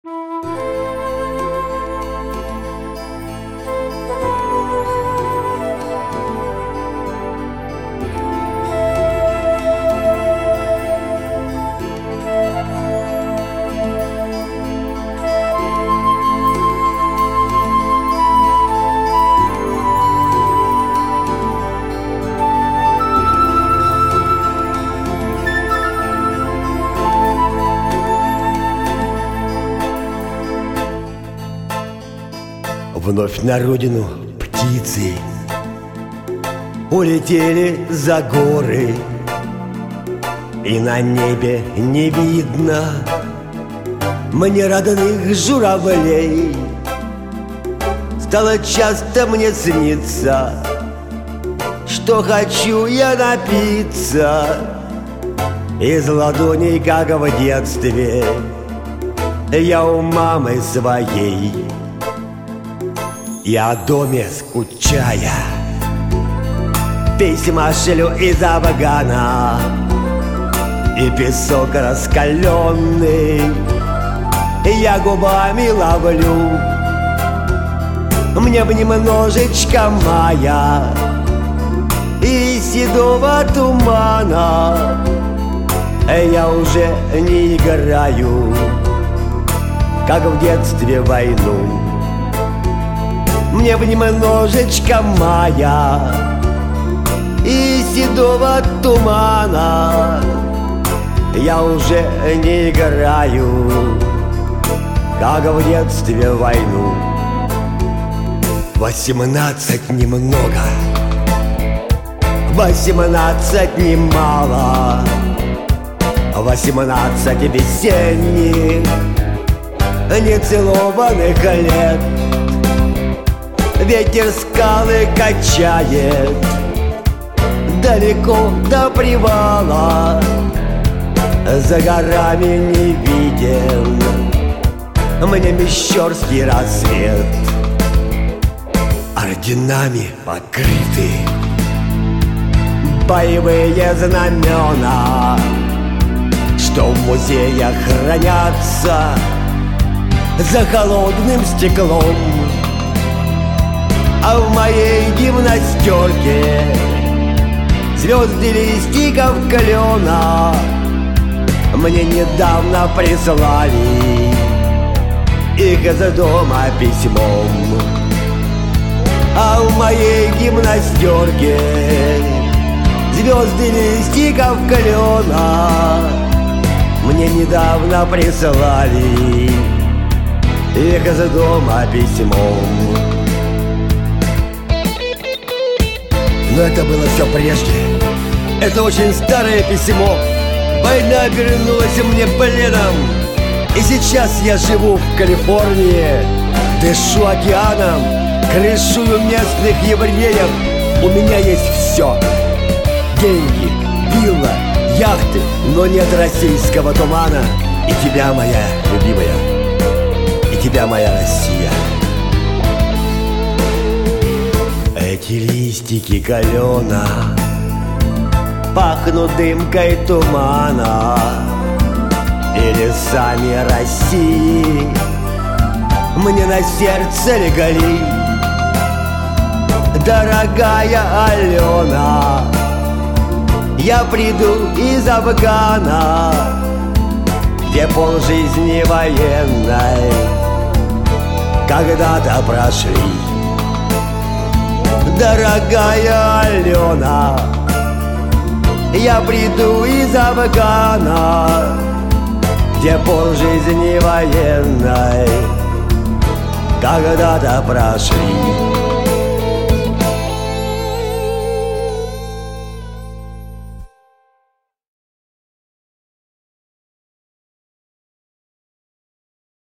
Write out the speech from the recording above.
Вновь на родину птицы улетели за горы, и на небе не видно мне родных журавлей. Стало часто мне сниться, что хочу я напиться из ладоней, как в детстве я у мамы своей. И о доме скучая письма шлю из Афгана, и песок раскаленный я губами ловлю. Мне бы немножечко мая и седого тумана, я уже не играю, как в детстве, войну. Мне бы немножечко мая и седого тумана, я уже не играю, как в детстве, войну. 18 немного, 18 немало, 18 весенних нецелованных лет. Ветер скалы качает далеко до привала, за горами не виден мне мещерский рассвет. Орденами покрыты боевые знамена, что в музеях хранятся за холодным стеклом. А в моей гимнастерке звезды листиков клена мне недавно прислали их из дома письмом. А в моей гимнастерке звезды листиков клена мне недавно прислали их из дома письмом. Но это было все прежде. Это очень старое письмо. Война обернулась мне пленом, и сейчас я живу в Калифорнии, дышу океаном, крышую местных евреев. У меня есть все: деньги, вилла, яхты, но нет российского тумана. И тебя, моя любимая, и тебя, моя Россия. Эти листики калена пахнут дымкой тумана и лесами России мне на сердце легли. Дорогая Алена, я приду из Афгана, где полжизни военной когда-то прошли. Дорогая Алена, я приду из Афгана, где полжизни военной когда-то прошли.